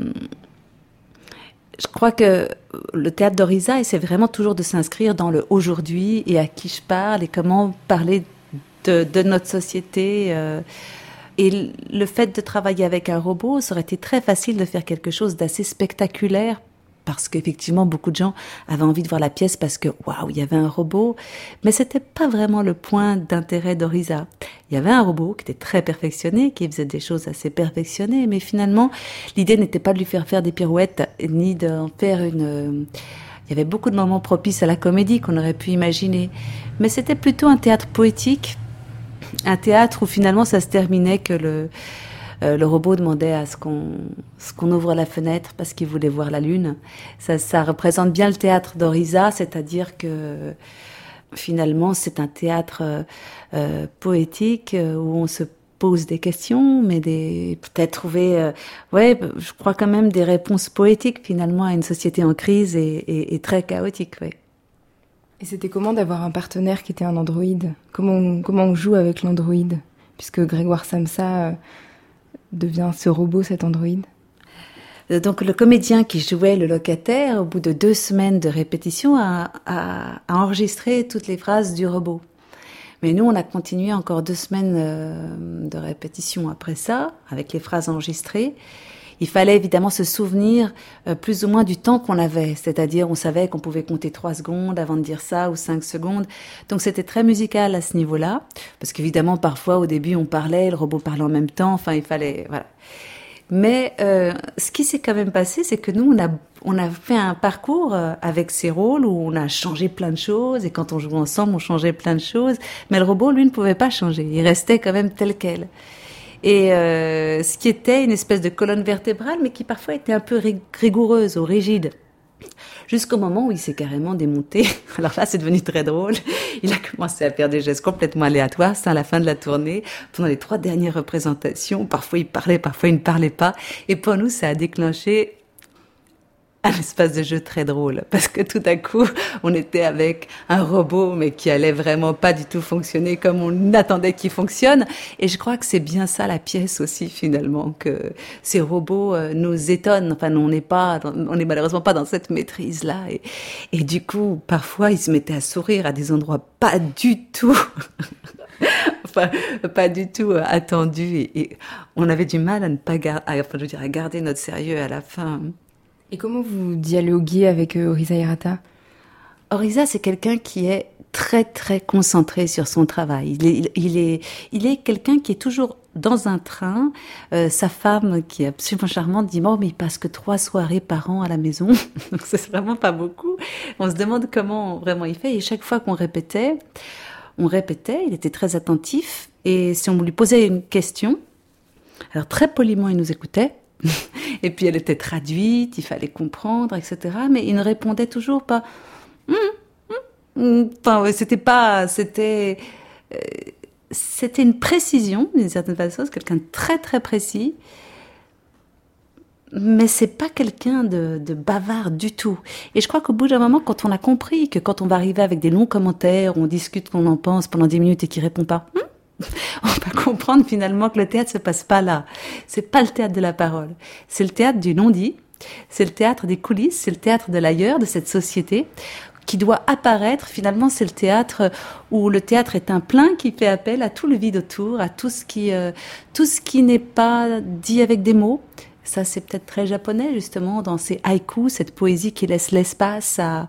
je crois que le théâtre d'Oriza essaie vraiment toujours de s'inscrire dans le aujourd'hui et à qui je parle et comment parler de notre société. Et le fait de travailler avec un robot, ça aurait été très facile de faire quelque chose d'assez spectaculaire parce qu'effectivement, beaucoup de gens avaient envie de voir la pièce parce que, waouh, il y avait un robot. Mais c'était pas vraiment le point d'intérêt d'Oriza. Il y avait un robot qui était très perfectionné, qui faisait des choses assez perfectionnées, mais finalement, l'idée n'était pas de lui faire des pirouettes, ni d'en faire il y avait beaucoup de moments propices à la comédie qu'on aurait pu imaginer. Mais c'était plutôt un théâtre poétique, un théâtre où finalement ça se terminait que le robot demandait à ce qu'on ouvre la fenêtre parce qu'il voulait voir la lune. Ça représente bien le théâtre d'Oriza, c'est-à-dire que finalement c'est un théâtre poétique où on se pose des questions, mais peut-être trouver, je crois quand même des réponses poétiques finalement à une société en crise et très chaotique, ouais. Et c'était comment d'avoir un partenaire qui était un androïde ? Comment on joue avec l'androïde ? Puisque Grégoire Samsa devient ce robot, cet androïde. Donc le comédien qui jouait le locataire, au bout de 2 semaines de répétition, a enregistré toutes les phrases du robot. Mais nous, on a continué encore 2 semaines de répétition après ça, avec les phrases enregistrées. Il fallait évidemment se souvenir plus ou moins du temps qu'on avait. C'est-à-dire, on savait qu'on pouvait compter 3 secondes avant de dire ça, ou 5 secondes. Donc c'était très musical à ce niveau-là. Parce qu'évidemment, parfois, au début, on parlait, le robot parlait en même temps. Enfin, il fallait... Voilà. Mais ce qui s'est quand même passé, c'est que nous, on a fait un parcours avec ces rôles où on a changé plein de choses. Et quand on jouait ensemble, on changeait plein de choses. Mais le robot, lui, ne pouvait pas changer. Il restait quand même tel quel. Et ce qui était une espèce de colonne vertébrale, mais qui parfois était un peu rigoureuse ou rigide. Jusqu'au moment où il s'est carrément démonté. Alors là, c'est devenu très drôle. Il a commencé à faire des gestes complètement aléatoires. C'est à la fin de la tournée. Pendant les 3 dernières représentations, parfois il parlait, parfois il ne parlait pas. Et pour nous, ça a déclenché un espace de jeu très drôle. Parce que tout à coup, on était avec un robot, mais qui allait vraiment pas du tout fonctionner comme on attendait qu'il fonctionne. Et je crois que c'est bien ça la pièce aussi, finalement, que ces robots nous étonnent. Enfin, on n'est malheureusement pas dans cette maîtrise-là. Et du coup, parfois, ils se mettaient à sourire à des endroits pas du tout pas du tout attendu et on avait du mal à ne pas à garder notre sérieux à la fin. Et comment vous dialoguiez avec Orisa Hirata? Orisa, c'est quelqu'un qui est très très concentré sur son travail. Il est quelqu'un qui est toujours dans un train. Sa femme, qui est absolument charmante, dit mais il passe que 3 soirées par an à la maison, donc c'est vraiment pas beaucoup. On se demande comment vraiment il fait. Et chaque fois qu'on répétait, il était très attentif. Et si on lui posait une question, alors très poliment il nous écoutait. Et puis elle était traduite, il fallait comprendre, etc. Mais il ne répondait toujours pas. Enfin, c'était une précision d'une certaine façon, c'est quelqu'un de très très précis, mais c'est pas quelqu'un de bavard du tout. Et je crois qu'au bout d'un moment, quand on a compris que quand on va arriver avec des longs commentaires, on discute qu'on en pense pendant 10 minutes et qu'il répond pas, on va comprendre finalement que le théâtre se passe pas là. C'est pas le théâtre de la parole, c'est le théâtre du non-dit, c'est le théâtre des coulisses, c'est le théâtre de l'ailleurs, de cette société qui doit apparaître. Finalement, c'est le théâtre où le théâtre est un plein qui fait appel à tout le vide autour, à tout ce qui n'est pas dit avec des mots. Ça, c'est peut-être très japonais, justement, dans ces haïkus, cette poésie qui laisse l'espace à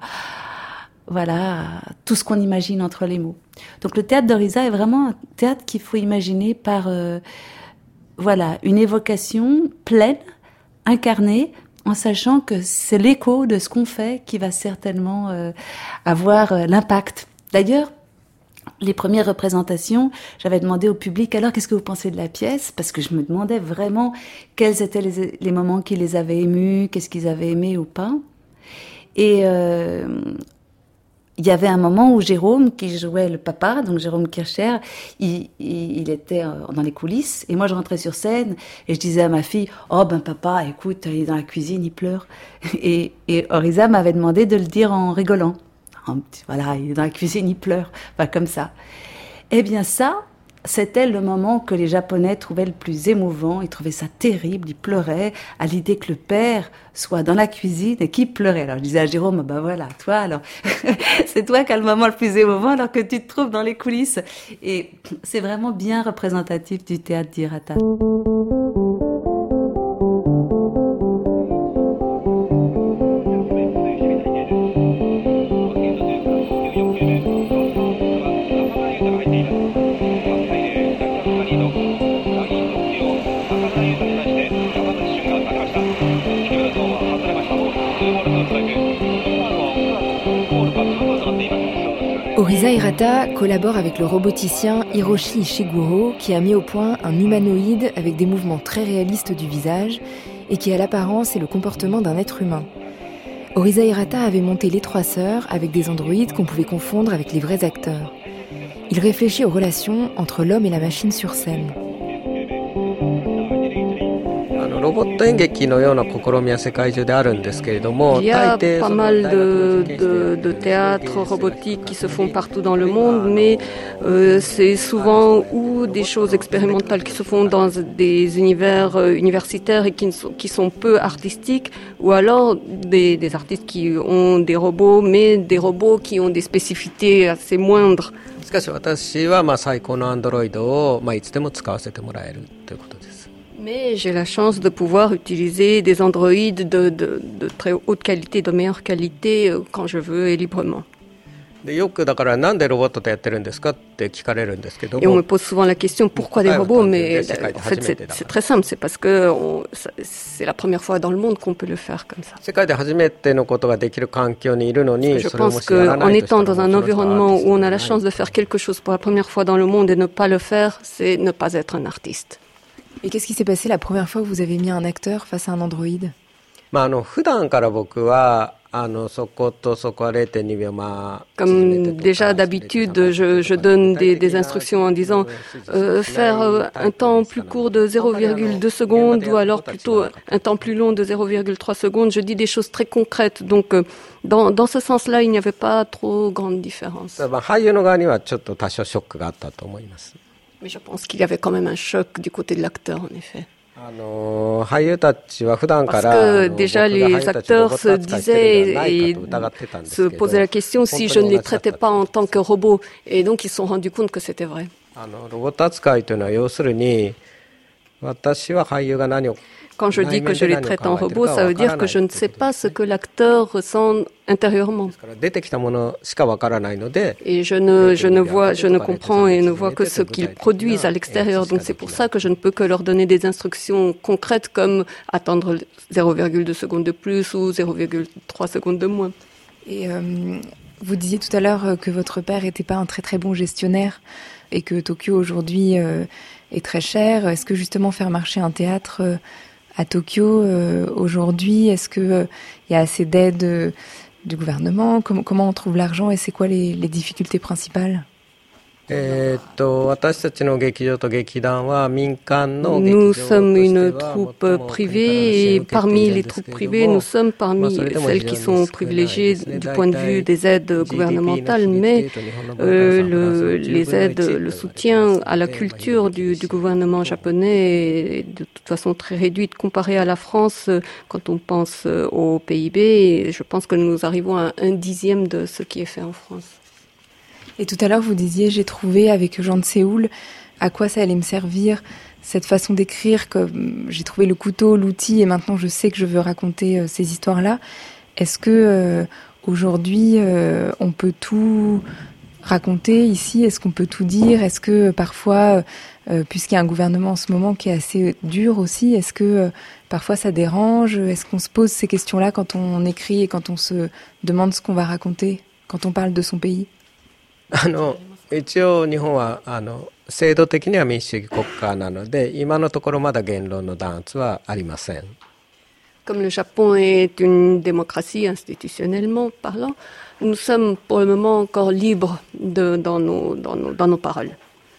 tout ce qu'on imagine entre les mots. Donc, le théâtre d'Orisa est vraiment un théâtre qu'il faut imaginer par, une évocation pleine, incarnée, en sachant que c'est l'écho de ce qu'on fait qui va certainement avoir l'impact. D'ailleurs, les premières représentations, j'avais demandé au public, alors qu'est-ce que vous pensez de la pièce? Parce que je me demandais vraiment quels étaient les moments qui les avaient émus, qu'est-ce qu'ils avaient aimé ou pas. Et il y avait un moment où Jérôme, qui jouait le papa, donc Jérôme Kircher, il était dans les coulisses, et moi je rentrais sur scène, et je disais à ma fille, oh ben papa, écoute, il est dans la cuisine, il pleure. Et Orisa m'avait demandé de le dire en rigolant. Voilà, il est dans la cuisine, il pleure. Enfin, comme ça. Eh bien ça, c'était le moment que les Japonais trouvaient le plus émouvant. Ils trouvaient ça terrible, ils pleuraient à l'idée que le père soit dans la cuisine et qu'il pleurait. Alors je disais à Jérôme, ben voilà, toi alors, c'est toi qui as le moment le plus émouvant alors que tu te trouves dans les coulisses. Et c'est vraiment bien représentatif du théâtre d'Hirata. Orisa Hirata collabore avec le roboticien Hiroshi Ishiguro qui a mis au point un humanoïde avec des mouvements très réalistes du visage et qui a l'apparence et le comportement d'un être humain. Orisa Hirata avait monté Les Trois Sœurs avec des androïdes qu'on pouvait confondre avec les vrais acteurs. Il réfléchit aux relations entre l'homme et la machine sur scène. Il y a pas mal de théâtres robotiques qui se font partout dans le monde, mais c'est souvent ou des choses expérimentales qui se font dans des univers universitaires et qui sont peu artistiques, ou alors des artistes qui ont des robots, mais des robots qui ont des spécificités assez moindres. Mais j'ai la chance de pouvoir utiliser des androïdes de très haute qualité, de meilleure qualité quand je veux et librement. Et on me pose souvent la question pourquoi des robots, mais en fait c'est très simple, c'est parce que c'est la première fois dans le monde qu'on peut le faire comme ça. Je pense qu'en étant dans un environnement où on a la chance de faire quelque chose pour la première fois dans le monde et ne pas le faire, c'est ne pas être un artiste. Et qu'est-ce qui s'est passé la première fois que vous avez mis un acteur face à un androïde? Comme déjà d'habitude, je donne des instructions en disant faire un temps plus court de 0,2 secondes ou alors plutôt un temps plus long de 0,3 secondes. Je dis des choses très concrètes. Donc, dans ce sens-là, il n'y avait pas trop grande différence. Mais je pense qu'il y avait quand même un choc du côté de l'acteur, en effet. Parce que déjà les acteurs se disaient et se posaient la question si je ne les traitais pas en tant que robots. Et donc ils se sont rendus compte que c'était vrai. Quand je dis que je les traite en robots, ça veut dire que je ne sais pas ce que l'acteur ressent intérieurement. Et je ne comprends et ne vois que ce qu'ils produisent à l'extérieur. Donc c'est pour ça que je ne peux que leur donner des instructions concrètes comme attendre 0,2 secondes de plus ou 0,3 secondes de moins. Et vous disiez tout à l'heure que votre père n'était pas un très très bon gestionnaire et que Tokyo aujourd'hui est très cher. Est-ce que justement faire marcher un théâtre à Tokyo aujourd'hui, est-ce qu'il y a assez d'aide du gouvernement? Comment on trouve l'argent et c'est quoi les difficultés principales? Nous sommes une troupe privée et parmi les troupes privées, nous sommes parmi celles qui sont privilégiées du point de vue des aides gouvernementales, mais les aides, le soutien à la culture du gouvernement japonais est de toute façon très réduite comparé à la France quand on pense au PIB. Et je pense que nous arrivons à 1/10 de ce qui est fait en France. Et tout à l'heure, vous disiez, j'ai trouvé avec Jean de Séoul à quoi ça allait me servir, cette façon d'écrire, que j'ai trouvé le couteau, l'outil, et maintenant je sais que je veux raconter ces histoires-là. Est-ce que aujourd'hui, on peut tout raconter ici? Est-ce qu'on peut tout dire? Est-ce que parfois, puisqu'il y a un gouvernement en ce moment qui est assez dur aussi, est-ce que parfois ça dérange? Est-ce qu'on se pose ces questions-là quand on écrit et quand on se demande ce qu'on va raconter, quand on parle de son pays? 一応日本は制度的には民主主義国家なので今のところまだ言論の弾圧はありません。 Comme le Japon est une démocratie institutionnellement parlant, nous sommes pour le moment encore libres dans nos paroles.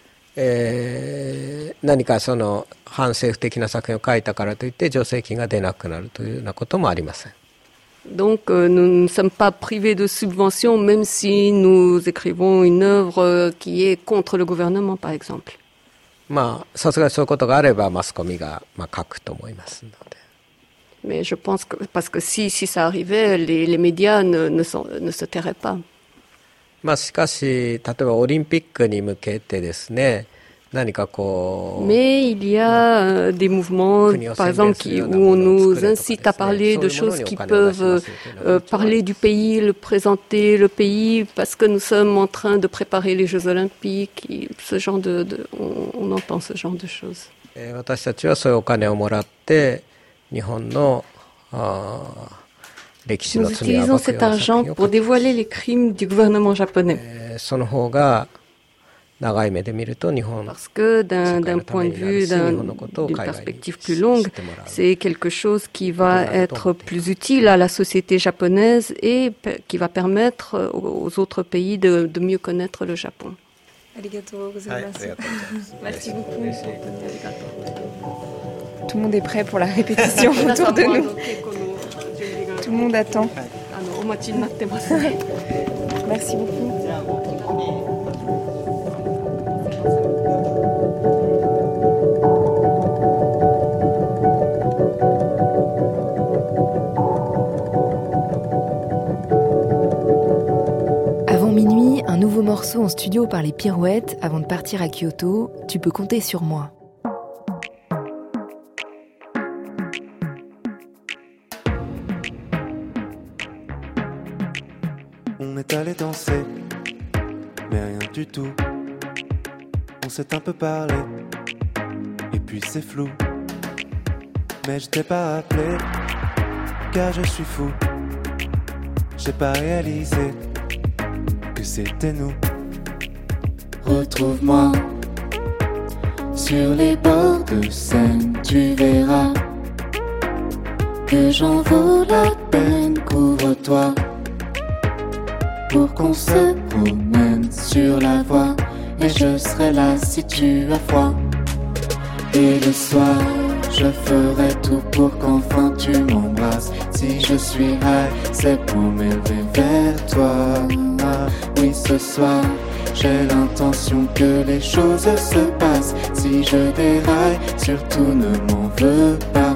何かその反政府的な作品を書いたからといって助成金が出なくなるというようなこともありません。 Donc nous ne sommes pas privés de subventions même si nous écrivons une œuvre qui est contre le gouvernement par exemple. まあさすがにそういうことがあればマスコミが書くと思いますので。 Mais je pense que parce que si ça arrivait, les médias ne se tairaient pas. まあしかし例えばオリンピックに向けてですね。 Mais il y a des mouvements, par exemple, où on nous incite à parler de choses qui peuvent parler du pays, le présenter le pays, parce que nous sommes en train de préparer les Jeux Olympiques. Et ce genre on entend ce genre de choses. Nous utilisons cet argent pour dévoiler les crimes du gouvernement japonais. Parce que d'un point de vue, d'une perspective plus longue, c'est quelque chose qui va être plus utile à la société japonaise et qui va permettre aux autres pays de mieux connaître le Japon. Merci beaucoup. Tout le monde est prêt pour la répétition autour de nous. Tout le monde attend. Merci beaucoup. Avant minuit, un nouveau morceau en studio par les Pirouettes avant de partir à Kyoto. Tu peux compter sur moi. On est allé danser, mais rien du tout. On s'est un peu parlé, et puis c'est flou. Mais je t'ai pas appelé, car je suis fou. J'ai pas réalisé que c'était nous. Retrouve-moi sur les bords de Seine, tu verras que j'en vaut la peine. Couvre-toi pour qu'on se promène sur la voie, et je serai là si tu as froid. Et le soir, je ferai tout pour qu'enfin tu m'embrasses. Si je suis high, c'est pour m'élever vers toi. Ah, oui, ce soir, j'ai l'intention que les choses se passent. Si je déraille, surtout ne m'en veux pas.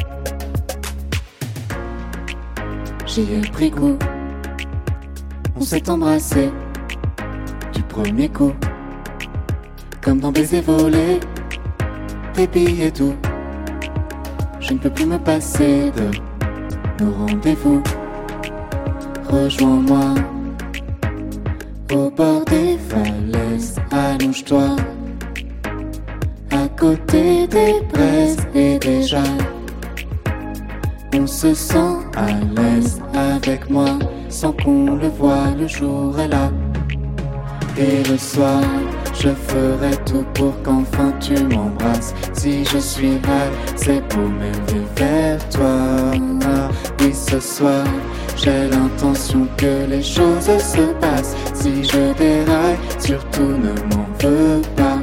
J'y ai pris goût, on s'est embrassé du premier coup. comme dans Baiser volé, des billets doux. Je ne peux plus me passer de nos rendez-vous. Rejoins-moi au bord des falaises, allonge-toi à côté des braises et des jarres. On se sent à l'aise avec moi sans qu'on le voie, le jour est là. Et le soir, je ferai tout pour qu'enfin tu m'embrasses. Si je suis high, c'est pour m'élever vers toi. Ah, oui, ce soir, j'ai l'intention que les choses se passent. Si je déraille, surtout ne m'en veux pas.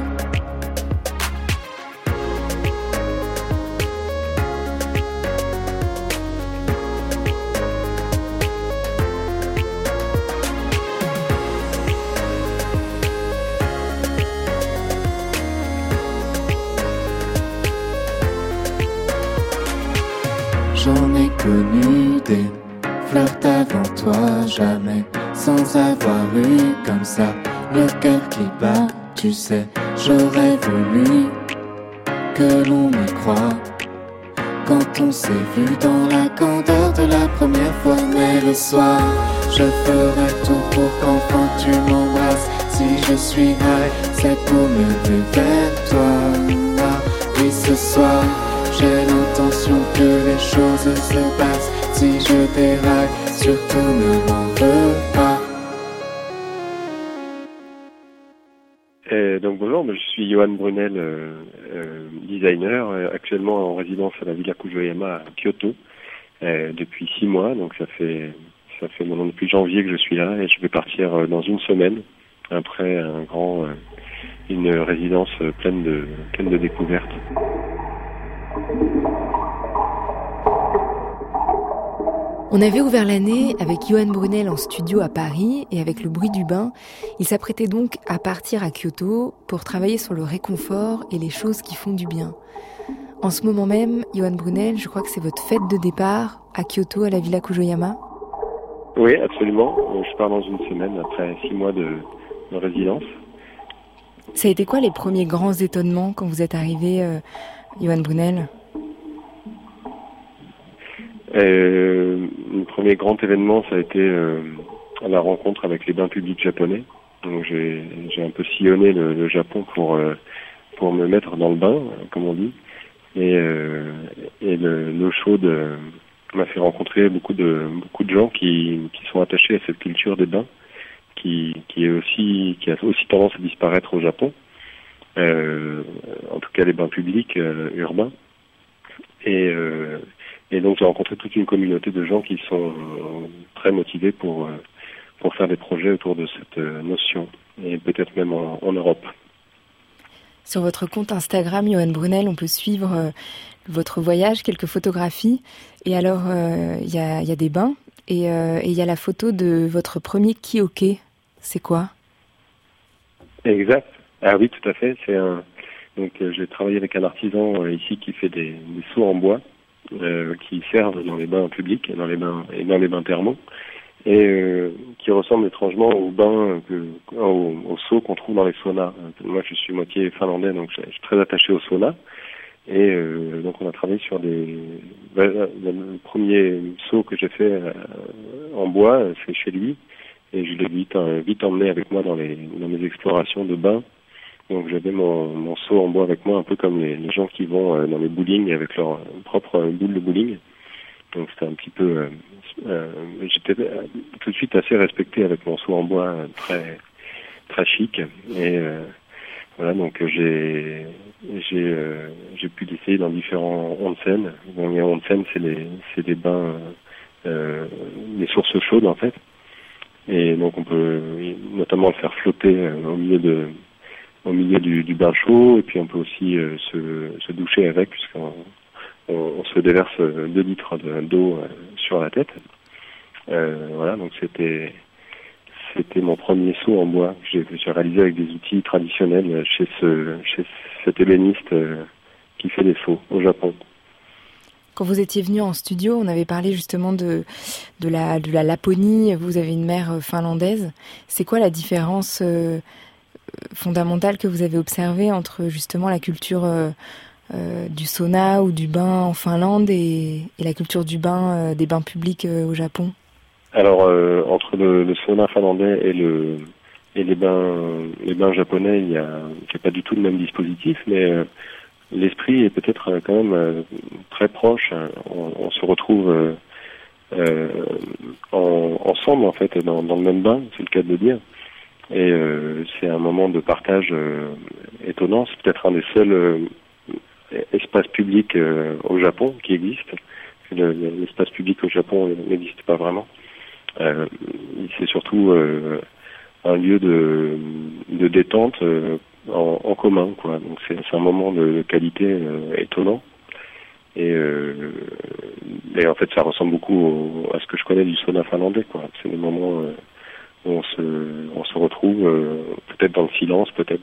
J'en ai connu des flirts avant toi, jamais sans avoir eu comme ça le cœur qui bat. Tu sais, j'aurais voulu que l'on y croie quand on s'est vu dans la candeur de la première fois. Mais le soir, je ferai tout pour qu'enfin tu m'embrasses. Si je suis high, c'est pour me lever vers toi. Ah, oui, ce soir, j'ai l'intention que les choses se passent. Si je déraille, surtout ne m'en veux pas. Donc bonjour, je suis Johan Brunel, designer, actuellement en résidence à la Villa Kujoyama à Kyoto depuis 6 mois. Donc ça fait maintenant depuis janvier que je suis là et je vais partir dans une semaine après une résidence pleine de découvertes. On avait ouvert l'année avec Johan Brunel en studio à Paris et avec le bruit du bain, il s'apprêtait donc à partir à Kyoto pour travailler sur le réconfort et les choses qui font du bien. En ce moment même, Johan Brunel, je crois que c'est votre fête de départ à Kyoto, à la Villa Kujoyama. Oui, absolument. Je pars dans une semaine après 6 mois de résidence. Ça a été quoi les premiers grands étonnements quand vous êtes arrivé, Johan Brunel ? Le premier grand événement, ça a été la rencontre avec les bains publics japonais. Donc j'ai un peu sillonné le Japon pour me mettre dans le bain, comme on dit. Et l'eau chaude m'a fait rencontrer beaucoup de gens qui sont attachés à cette culture des bains, qui a aussi tendance à disparaître au Japon. En tout cas les bains publics urbains. Et donc j'ai rencontré toute une communauté de gens qui sont très motivés pour faire des projets autour de cette notion, et peut-être même en Europe. Sur votre compte Instagram, Johan Brunel, on peut suivre votre voyage, quelques photographies. Et alors, il y a des bains, et il y a la photo de votre premier kioke. C'est quoi ? Exact. Ah oui, tout à fait. Donc j'ai travaillé avec un artisan ici qui fait des seaux en bois. Qui servent dans les bains publics et dans les bains thermaux, et qui ressemblent étrangement aux bains aux seaux qu'on trouve dans les saunas. Moi je suis moitié finlandais, donc je suis très attaché aux saunas, et donc on a travaillé sur le premier seau que j'ai fait en bois, c'est chez lui, et je l'ai vite emmené avec moi dans mes explorations de bains. Donc j'avais mon seau en bois avec moi, un peu comme les gens qui vont dans les bowling avec leur propre boule de bowling. Donc c'était un petit peu... j'étais tout de suite assez respecté avec mon seau en bois très très chic. Et voilà, donc j'ai pu l'essayer dans différents onsen. Donc les onsen, c'est des bains, des sources chaudes en fait. Et donc on peut notamment le faire flotter au milieu du bain chaud, et puis on peut aussi se doucher avec, puisqu'on se déverse 2 litres d'eau sur la tête. Voilà, donc c'était mon premier seau en bois que j'ai réalisé avec des outils traditionnels chez cet ébéniste qui fait des seaux au Japon. Quand vous étiez venu en studio, on avait parlé justement de la Laponie. Vous avez une mère finlandaise. C'est quoi la différence fondamentales que vous avez observées entre justement la culture du sauna ou du bain en Finlande et la culture du bain, des bains publics au Japon? Alors, entre le sauna finlandais et les bains japonais, il y a pas du tout le même dispositif, mais l'esprit est peut-être quand même très proche. On se retrouve ensemble en fait dans le même bain, c'est le cas de le dire. Et c'est un moment de partage étonnant. C'est peut-être un des seuls espaces publics au Japon qui existe. L'espace public au Japon n'existe pas vraiment. C'est surtout un lieu de détente en commun, quoi. Donc c'est un moment de qualité étonnant. Et en fait, ça ressemble beaucoup à ce que je connais du sauna finlandais, quoi. C'est des moments où on se retrouve peut-être dans le silence, peut-être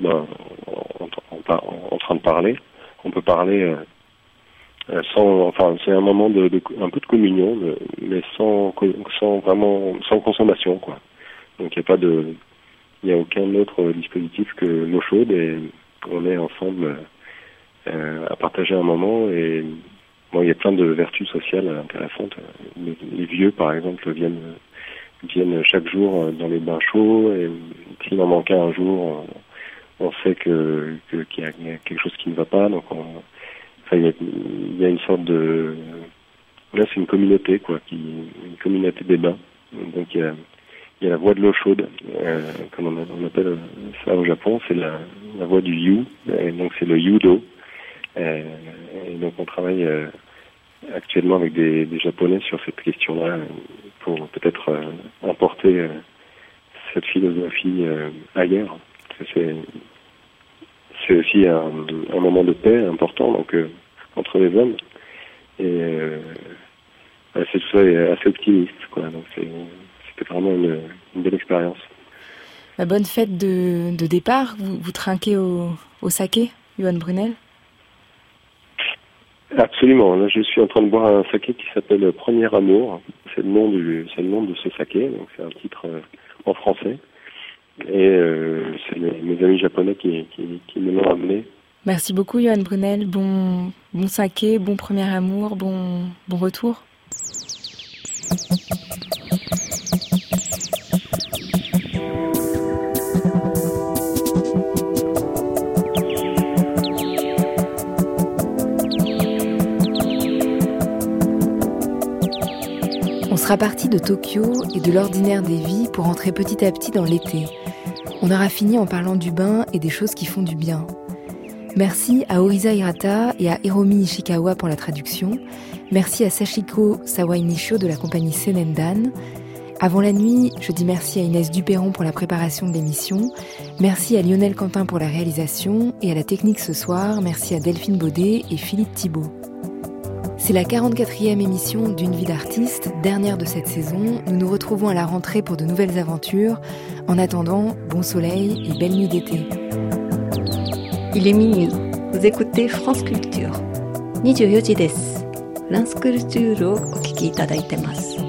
en train de parler. On peut parler c'est un moment un peu de communion, mais sans consommation, quoi. Donc il n'y a aucun autre dispositif que l'eau chaude et on est ensemble à partager un moment. Et bon, il y a plein de vertus sociales intéressantes. Les vieux, par exemple, viennent chaque jour dans les bains chauds, et s'il en manquait un jour, on sait qu'il y a quelque chose qui ne va pas. Donc il y a une sorte de... Là, c'est une communauté, quoi, une communauté des bains. Donc il y a la voie de l'eau chaude, comme on appelle ça au Japon, c'est la voie du yu, et donc c'est le yudo. Et donc on travaille actuellement avec des Japonais sur cette question-là pour peut-être emporter cette philosophie ailleurs. C'est aussi un moment de paix important donc entre les hommes, et c'est tout ça est assez optimiste, quoi. Donc c'était vraiment une belle expérience. La bonne fête de départ. Vous trinquez au saké, Johan Brunel? Absolument. Là, je suis en train de boire un saké qui s'appelle Premier Amour. C'est le nom de ce saké. Donc c'est un titre en français. Et c'est mes amis japonais qui me l'ont amené. Merci beaucoup, Johan Brunel. Bon saké, bon Premier Amour, bon retour. On sera parti de Tokyo et de l'ordinaire des vies pour entrer petit à petit dans l'été. On aura fini en parlant du bain et des choses qui font du bien. Merci à Orisa Hirata et à Hiromi Nishikawa pour la traduction. Merci à Sachiko Sawai-Nisho de la compagnie Senendan. Avant la nuit, je dis merci à Inès Duperron pour la préparation de l'émission. Merci à Lionel Quentin pour la réalisation. Et à la technique ce soir, merci à Delphine Baudet et Philippe Thibault. C'est la 44e émission d'Une vie d'artiste, dernière de cette saison. Nous nous retrouvons à la rentrée pour de nouvelles aventures. En attendant, bon soleil et belle nuit d'été. Il est minuit. Vous écoutez France Culture. 24時です。フランスクルチュールをお聞きいただいてます。